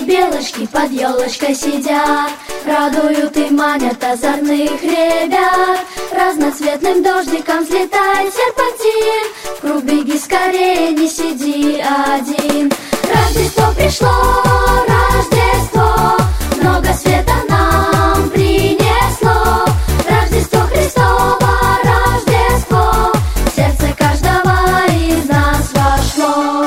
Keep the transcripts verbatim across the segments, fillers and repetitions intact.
белочки под елочкой сидят, радуют и манят озорных ребят. Разноцветным дождиком взлетает серпантин, в круг беги скорее, не сиди один. Рождество пришло, Рождество, много света нам принесло. Рождество Христово, Рождество, в сердце каждого из нас вошло.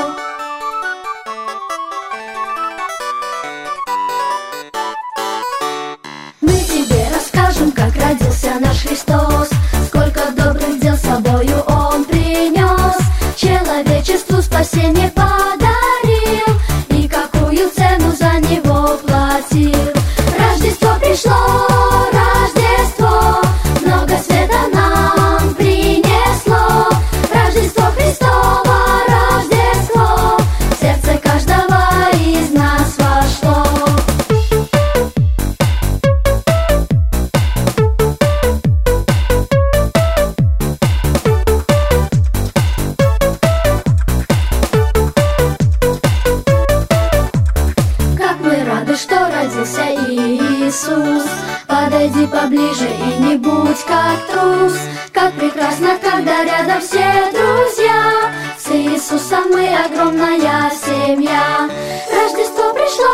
Мы тебе расскажем, как родился наш Христос, сколько добрых дел с собою Он принес, человечеству спасение подарил и какую цену за него платил. Рождество пришло, Рождество, много света нам принесло. Рождество Христово, Рождество, в сердце каждого из нас вошло. Что родился Иисус, подойди поближе и не будь как трус. Как прекрасно, когда рядом все друзья, с Иисусом мы огромная семья. Рождество пришло,